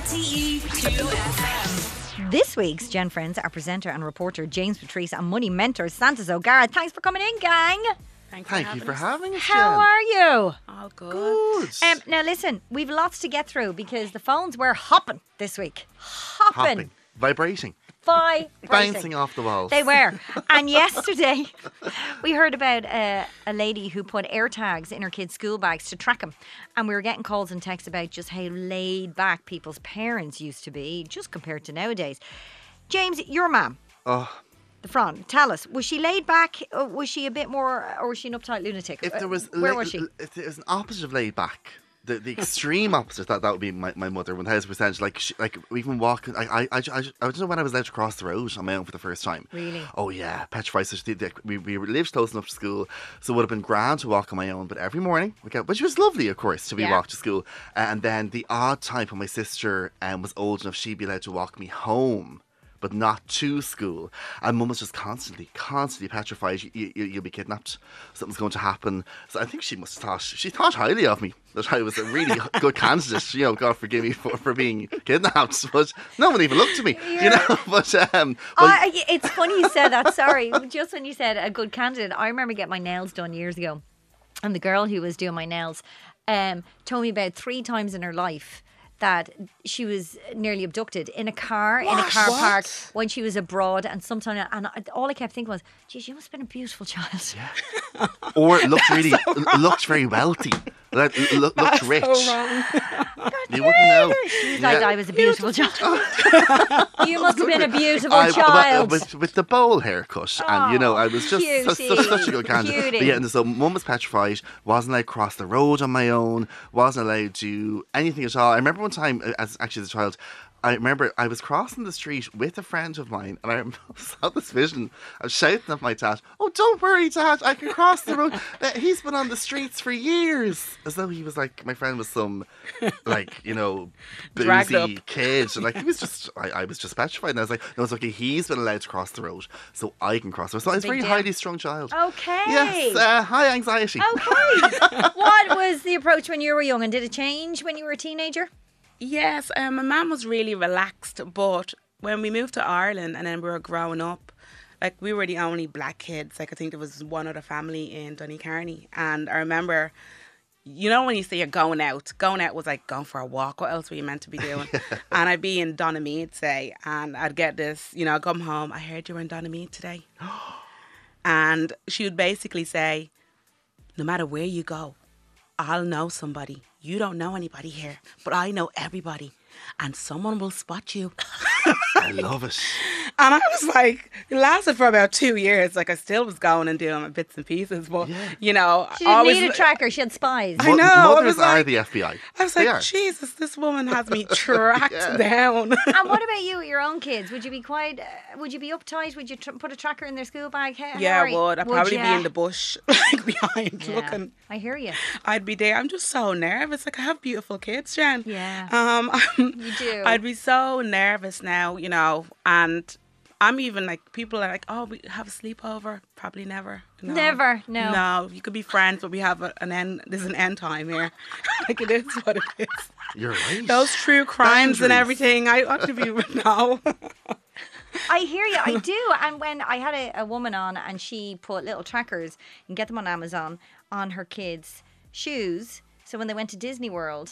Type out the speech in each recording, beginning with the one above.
RTE2FM. This week's Gen Friends are presenter and reporter James Patrice and money mentor Santos O'Gara. Thanks for coming in, gang. Thank you for having us, Jen. How are you? All good. Now listen, we've lots to get through because the phones were hopping this week. Hopping. Vibrating. Bouncing off the walls. They were. And yesterday, we heard about a lady who put AirTags in her kids' school bags to track them. And we were getting calls and texts about just how laid back people's parents used to be, just compared to nowadays. James, your mum. Oh. The front. Tell us, was she laid back? Or was she a bit more, or was she an uptight lunatic? If there was, where was she? If there was an opposite of laid back, the extreme opposite, that would be my mother, 1000%. Like even walking, I don't know when I was allowed to cross the road on my own for the first time. Really? Oh yeah, petrified. So we lived close enough to school, so it would have been grand to walk on my own. But every morning, which was lovely, of course, to be walked to school. And then the odd time when my sister was old enough, she'd be allowed to walk me home, but not to school. And Mum was just constantly petrified. You'll be kidnapped. Something's going to happen. So I think she thought highly of me, that I was a really good candidate. You know, God forgive me for being kidnapped. But no one even looked at me, you know. But it's funny you said that. Sorry, just when you said a good candidate, I remember getting my nails done years ago, and the girl who was doing my nails told me about 3 times in her life that she was nearly abducted in a car park when she was abroad, and sometimes, and all I kept thinking was, geez, you must have been a beautiful child. Yeah. Or looked very wealthy. Looked rich. So wrong. You wouldn't know. She's like, I was a beautiful child. You must have been a beautiful child. With the bowl haircut. And, you know, I was just such a good candidate. But yeah, and so Mum was petrified, wasn't allowed to cross the road on my own, wasn't allowed to do anything at all. I remember one time, as a child, I remember I was crossing the street with a friend of mine, and I saw this vision. I was shouting at my dad, "Oh, don't worry, Dad, I can cross the road. He's been on the streets for years." As though he was like, my friend was some, like, you know, boozy kid. And like, he was just, I was just petrified. And I was like, no, it's okay, he's been allowed to cross the road, so I can cross the road. So I was a very highly strung child. Okay. Yes, high anxiety. Okay. What was the approach when you were young, and did it change when you were a teenager? Yes, my mum was really relaxed, but when we moved to Ireland and then we were growing up, like, we were the only black kids. Like, I think there was one other family in Donnycarney, and I remember, you know, when you say you're going out was like going for a walk. What else were you meant to be doing? And I'd be in Donamead, say, and I'd get this, you know, I'd come home, I heard you were in Donamead today. And she would basically say, no matter where you go, I'll know somebody. You don't know anybody here, but I know everybody, and someone will spot you. I love it. And I was like, it lasted for about 2 years. Like, I still was going and doing my bits and pieces, but, you know. She didn't need a tracker, she had spies. I know. Mothers are the FBI. I was like, Jesus, this woman has me tracked down. And what about you with your own kids? Would you be would you be uptight? Would you put a tracker in their school bag? Yeah, I would. I'd probably be in the bush, like, behind, looking. I hear you. I'd be there. I'm just so nervous. Like, I have beautiful kids, Jen. Yeah. You do. I'd be so nervous now, you know, and I'm even like, people are like, oh, we have a sleepover. Probably never. No. Never, no. No, you could be friends, but we have an end. There's an end time here. Like, it is what it is. You're right. Those true crimes and everything. I ought to be, no. I hear you, I do. And when I had a woman on, and she put little trackers, you can get them on Amazon, on her kids' shoes. So when they went to Disney World,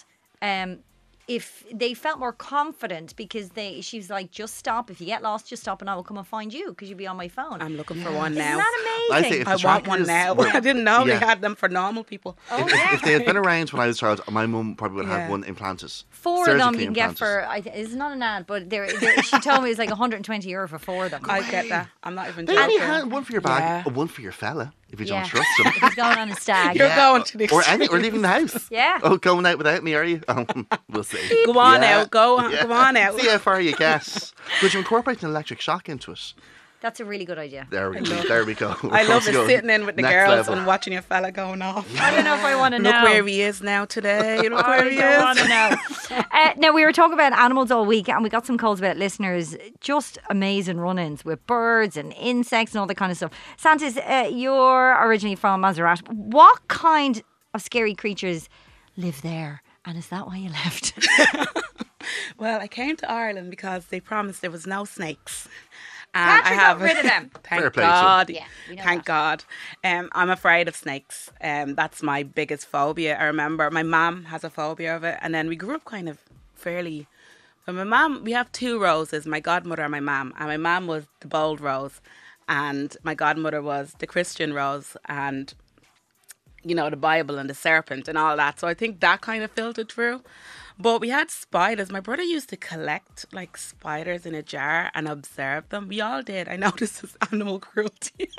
if they felt more confident, because she was like, just stop. If you get lost, just stop and I will come and find you, because you'll be on my phone. I'm looking for one now. Isn't that amazing? I want one now. I didn't know they had them for normal people. If they had been around when I was a child, my mum probably would have had one implanted. 4 of them you can get for, it's not an ad, but she told me it was like €120 for 4 of them. I get that. I'm not even They joking. only had one for your bag, one for your fella, if you don't trust him. If he's going on a stag. You're going to the or leaving the house. Yeah. Oh, going out without me, are you? We'll see. Go on out. Go on out. See how far you get. Could you incorporate an electric shock into it? That's a really good idea. There we go. I love sitting in with the girls level. and watching your fella going off. I don't know if I want to know. Look where he is now today. Look where he is. I want to know. Now, we were talking about animals all week, and we got some calls about listeners, just amazing run-ins with birds and insects and all that kind of stuff. Santos, you're originally from Montserrat. What kind of scary creatures live there? And is that why you left? Well, I came to Ireland because they promised there was no snakes. Patrick got rid of them. Thank God. Yeah, we know Thank God. I'm afraid of snakes. That's my biggest phobia. I remember my mum has a phobia of it. And then we grew up kind of fairly... But my mum, we have two Roses, my godmother and my mum. And my mum was the bold rose. And my godmother was the Christian rose. And, you know, the Bible and the serpent and all that. So I think that kind of filtered through. But we had spiders. My brother used to collect like spiders in a jar and observe them. We all did. I know this is animal cruelty.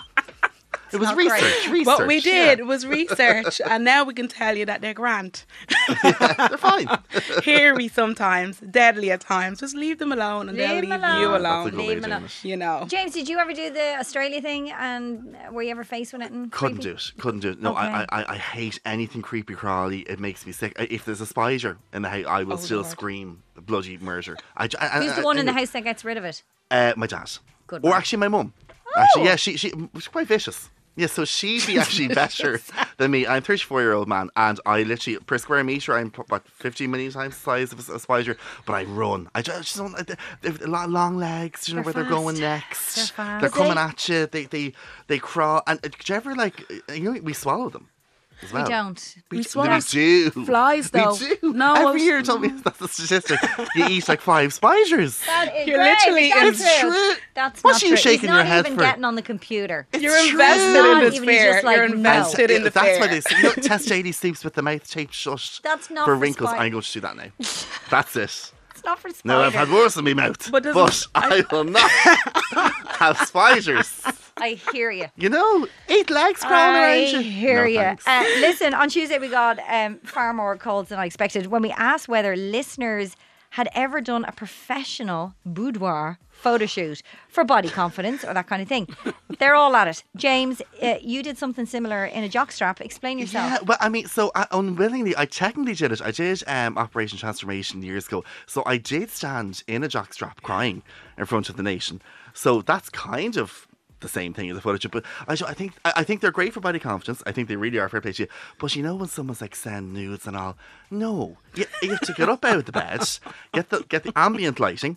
It was research. What we did was research, and now we can tell you that they're grand. They're fine. Hairy sometimes, deadly at times. Just leave them alone, and they'll leave you alone. That's a good way of doing it. You know. James, did you ever do the Australia thing, and were you ever faced with it? Couldn't do it. No, Okay. I hate anything creepy crawly. It makes me sick. If there's a spider in the house, I will still scream bloody murder. Who's the one in the house that gets rid of it? My dad. Good Or man. actually my mum. Oh. Actually, yeah, she's quite vicious. Yeah, so she'd be actually better than me. I'm a 34-year-old man, and I literally, per square metre, I'm about 15 million times the size of a spider, but I run. I just don't, they've a lot of long legs, you know, They're where they're fast. going next. They're fast. They're But coming at you, they crawl. And do you ever, like, you know, we swallow them as well. We don't. We swallow We do. flies, though. We do. No, Every year told me that's the statistic. You eat like 5 spiders. That is You're great. literally That's in- true. True. That's What's not you true. shaking He's your not head even for? getting on the computer. You're It's invested true. in Not this even, he's fear. just like, You're no. invested in the That's fear. why they say, you know, Test JD sleeps with the mouth taped shut. That's not for for wrinkles. spider. I'm going to do that now. That's it. It's not for spiders. No, I've had worse in my mouth, But but, doesn't- I will not have spiders. I hear you. You know, 8 legs crawling I around you. hear No, you. thanks. Listen, on Tuesday we got far more calls than I expected when we asked whether listeners had ever done a professional boudoir photo shoot for body confidence or that kind of thing. They're all at it. James, you did something similar in a jockstrap. Explain yourself. Yeah, well, I mean, so unwillingly, I technically did it. I did Operation Transformation years ago. So I did stand in a jockstrap crying in front of the nation. So that's kind of the same thing as a photo shoot. But I think they're great for body confidence. I think they really are, fair play to you. But you know when someone's like send nudes and all, no, you have to get up out of the bed, get the ambient lighting,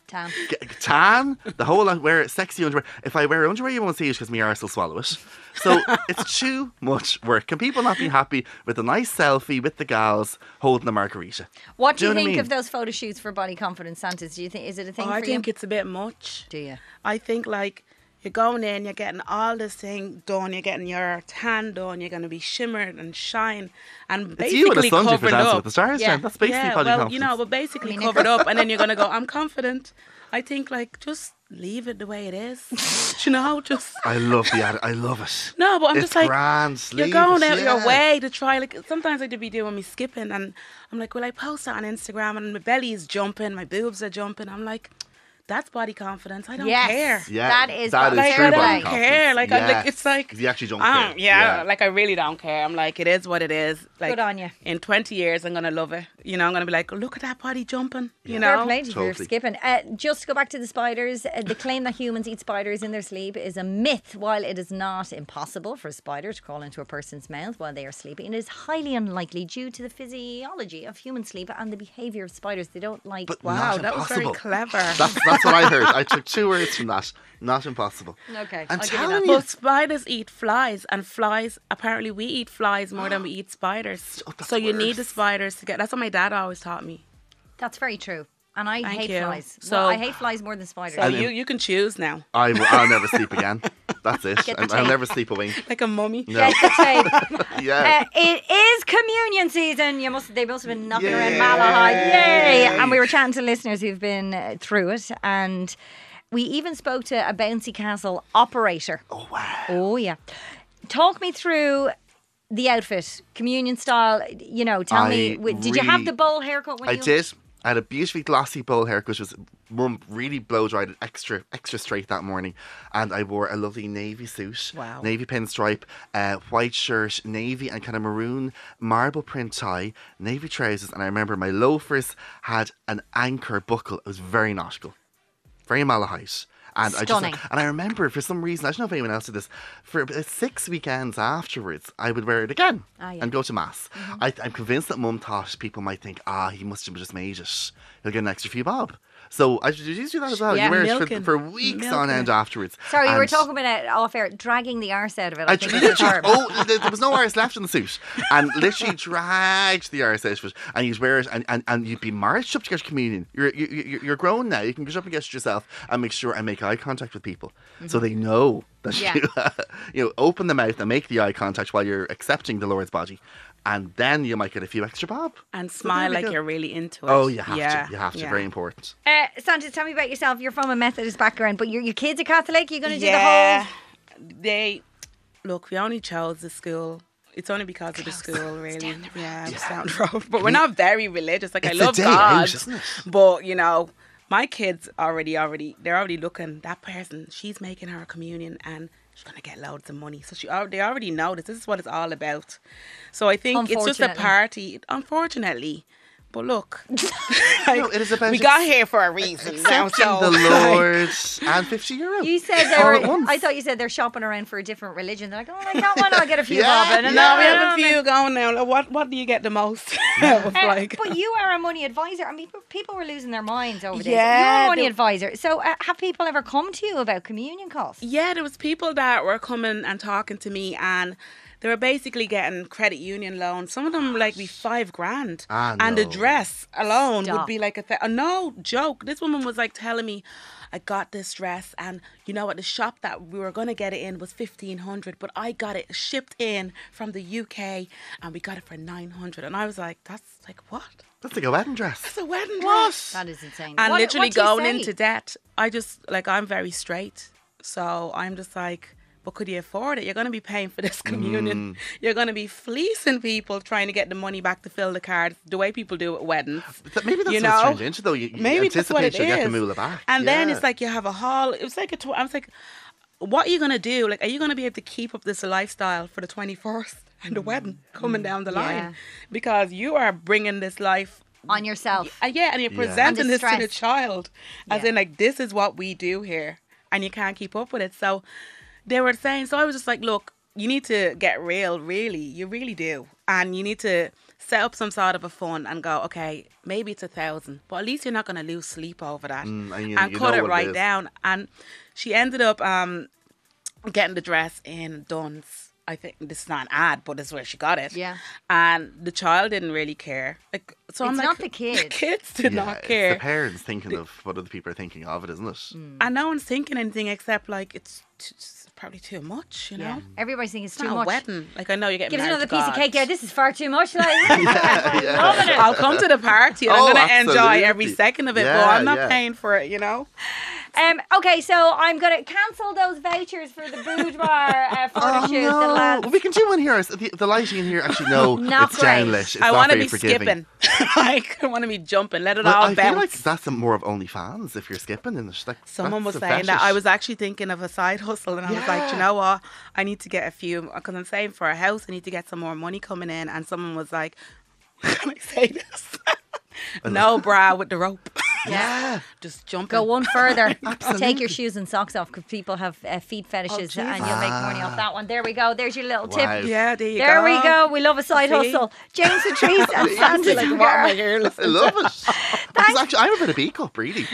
tan, the whole lot. Wear sexy underwear. If I wear underwear, you won't see it because my arse will swallow it. So it's too much work. Can people not be happy with a nice selfie with the gals holding a margarita? What do you know think I mean? of those photo shoots for body confidence, Santas? Do you think is it a thing for I you? think it's a bit much. Do you? I think like you're going in, you're getting all this thing done, you're getting your tan done, you're going to be shimmered and shine, and It's you and a basically sundew for covered Dancing up. with the Stars, Yeah. Jen. That's basically Yeah, body well, confidence. you know, but basically I mean, covered up, and then you're going to go, I'm confident. I think like just leave it the way it is. You know, just I love the ad. I love it. no, but I'm It's just like grand. you're Leave going it, out your yeah. way to try. Like sometimes I do be doing me skipping, and I'm like, will I post that on Instagram? And my belly is jumping, my boobs are jumping. I'm like, that's body confidence. I don't Yes. care. Yeah, That is that body is Like true I body don't confidence. care. Like I'm like Yes. it's like 'Cause you actually don't I care. don't, yeah, like I really don't care. I'm like it is what it is. Like Good on you. In 20 years, I'm gonna love it. You know, I'm gonna be like, look at that body jumping. You Fair know, play to you for Totally. skipping. Just to go back to the spiders, the claim that humans eat spiders in their sleep is a myth. While it is not impossible for a spider to crawl into a person's mouth while they are sleeping, it is highly unlikely due to the physiology of human sleep and the behaviour of spiders. They don't like. But wow, not that was very impossible. clever. That's what I heard. I took 2 words from that. Not impossible. Okay, I'm I'll give you telling that. you. But spiders eat flies, and flies. Apparently, we eat flies more than we eat spiders. Oh, that's so you need worse. the spiders to get. That's what my dad always taught me. That's very true. And I Thank hate you. flies. So- Well, I hate flies more than spiders. So you can choose now, I'll never sleep again. That's it. Get the I'll tape. never sleep a wink. like a mummy. No. Get the tape. Yeah. It is communion season. They must have been knocking around Yay. Malahide. Yay! And we were chatting to listeners who've been through it, and we even spoke to a bouncy castle operator. Oh wow. Oh yeah. Talk me through the outfit, communion style. You know, tell me. Did you have really- the bowl haircut when I you? did. I had a beautifully glossy bowl haircut, which was mum really blow dried it extra straight that morning, and I wore a lovely navy suit, Wow. navy pinstripe, white shirt, navy and kind of maroon marble print tie, navy trousers, and I remember my loafers had an anchor buckle. It was very nautical, very Malahite. And Stunning. I remember for some reason, I don't know if anyone else did this, for 6 weekends afterwards, I would wear it again and go to mass. I'm convinced that Mum thought people might think, he must have just made it. He'll get an extra few bob. So I should do that as well. Yeah. You wear it for weeks on end afterwards. Sorry, you were talking about it off air, dragging the arse out of it. I think literally, the term. there was no arse left in the suit. And literally dragged the arse out of it. And you'd wear it and you'd be marched up to get your communion. You're grown now. You can get up and get it yourself and make sure and make eye contact with people. So they know that you open the mouth and make the eye contact while you're accepting the Lord's body. And then you might get a few extra bob. And smile like you're really into it. Oh, you have to. You have to. Very important. Santa, tell me about yourself. You're from a Methodist background, but your kids are Catholic. You're going to do the whole... Look, we only chose the school. It's only because of the school, really. It's down the road. But we're not very religious. Like, I love God. Isn't it? But, my kids they're already looking, that person, she's making her communion and she's going to get loads of money. So they already know this is what it's all about. So I think it's just a party, unfortunately. But look, it is about we got here for a reason. Accepting the Lord and €50. You said I thought you said they're shopping around for a different religion. They're like, oh, I got one, I'll get a few bob. No, we have a few going now. What do you get the most? But you are a money advisor. I mean, people were losing their minds over this. Yeah, you're a money advisor. So have people ever come to you about communion costs? Yeah, there was people that were coming and talking to me, and they were basically getting credit union loans. Some of them like be $5,000, and the dress alone would be like no joke. This woman was like telling me, I got this dress, and you know what? The shop that we were gonna get it in was $1,500, but I got it shipped in from the UK, and we got it for $900. And I was like, that's like what? That's like a wedding dress. That's a wedding dress. That is insane. And literally going into debt. I'm very straight, so I'm just like, but could you afford it? You're going to be paying for this communion. You're going to be fleecing people trying to get the money back to fill the cards, the way people do at weddings. Maybe that's what it's turned into, though. Maybe that's what it is. Get the moolah back. And then it's like you have a hall. It was like I was like, what are you going to do? Like, are you going to be able to keep up this lifestyle for the 21st and the wedding coming down the line? Because you are bringing this life on yourself. And you're presenting this to the child as in like, this is what we do here, and you can't keep up with it. So they were saying, so I was just like, look, you need to get real, really. You really do. And you need to set up some sort of a fund and go, okay, maybe it's 1,000, but at least you're not going to lose sleep over that. And cut it right down. And she ended up getting the dress in Dunn's. I think this is not an ad, but this is where she got it. Yeah. And the child didn't really care. So I'm like, not the kids. The kids did not care. It's the parents thinking of what other people are thinking of it, isn't it? And no one's thinking anything except like it's probably too much, you know. Everybody's thinking it's too not much. A wedding. Like, I know you're getting Give us married another piece of cake. Yeah, this is far too much. Like, Loving it. I'll come to the party and I'm going to enjoy every second of it, but I'm not paying for it, you know. Okay, so I'm going to cancel those vouchers for the boudoir photo shoot. The lads. We can do one here. The lighting in here, actually, no, it's downlit. I want to be skipping. Like, I want to be jumping. Let it all bounce. I feel like that's more of OnlyFans if you're skipping. And like, someone was saying that. I was actually thinking of a side hustle, and I was like, you know what? I need to get a few, because I'm saving for a house. I need to get some more money coming in. And someone was like, can I say this? No bra with the rope. Yeah. Just jump. Go one further. Take your shoes and socks off, because people have feet fetishes and you'll make money off that one. There we go. There's your little tip. Yeah, there you go. There we go. We love a side hustle. James and Trees and Santa's like, what am I here listening? I love it. Because actually, I'm a bit of B cup, really.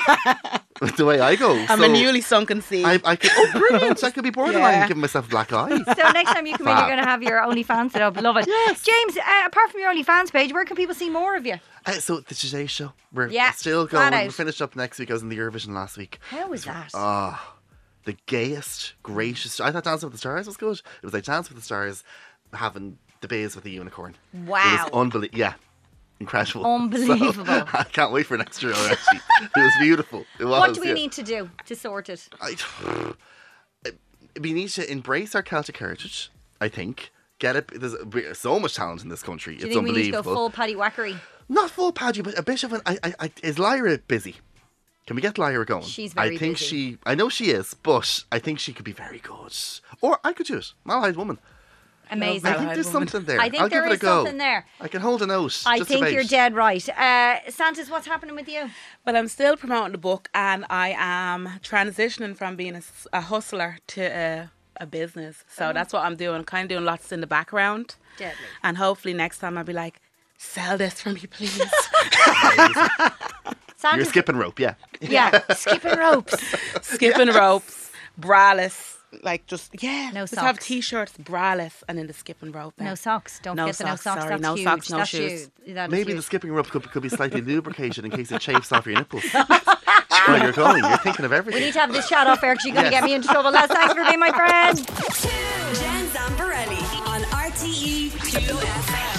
The way I go. I'm a newly sunken sea. I could, brilliant. I could be borderline giving myself a black eye. So next time you come in, you're going to have your OnlyFans set up. Love it. Yes. James, apart from your OnlyFans page, where can people see more of you? So the Today Show. We're still flat going. out. We finished up next week. I was in the Eurovision last week. How was that? The gayest, greatest. I thought Dancing with the Stars was good. It was like Dancing with the Stars having the bays with the unicorn. Wow. It was unbelievable. Yeah. Incredible. Unbelievable. So, I can't wait for next year, actually. It was beautiful. It was. What do we need to do to sort it? We need to embrace our Celtic heritage, I think. Get it. There's so much talent in this country. Do you it's think we unbelievable. need to go full Paddy Wackery? Not full Paddy, but a bit of an. Is Lyra busy? Can we get Lyra going? She's very busy. I know she is, but I think she could be very good. Or I could do it. Malahide woman. Amazing. I think there's something there. I think I'll there give it is a go. something there. I can hold a note. I just think about. you're dead right. Santis, what's happening with you? Well, I'm still promoting the book, and I am transitioning from being a hustler to a business. So that's what I'm doing. Kind of doing lots in the background. Deadly. And hopefully next time I'll be like, sell this for me, please. Santis, You're skipping rope, yeah. Yeah, skipping ropes. Skipping ropes, braless. Like No just have socks. t-shirts, braless, and then the skipping rope. No socks. Don't No forget the no socks, socks. sorry. That's No huge. socks, no That's shoes. huge. That is Maybe huge. the skipping rope could be slightly lubricated in case it chafes off your nipples. Where you're going, you're thinking of everything. We need to have this chat off air because you're going to get me into trouble. Les, thanks for being my friend. Jen Zamparelli on RTE 2 FM.